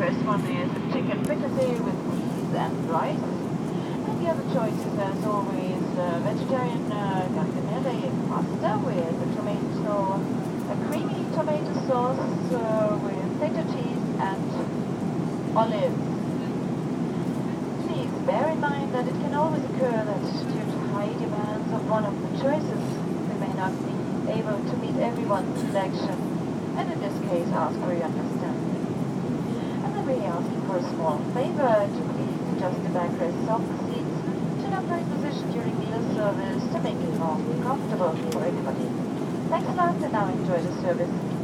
first one is chicken fricassee with peas and rice. And the other choice is, as always, vegetarian garganelle pasta with a creamy tomato sauce with feta cheese and olives. Please bear in mind that it can always occur that due to high demands of one of the choices, we may not be able to meet everyone's selection, and in this case ask for your understanding. And then we ask you for a small favor to please adjust the backrests of the seats to an upright position during meal service to make it more comfortable for everybody. Thanks a lot, and now enjoy the service.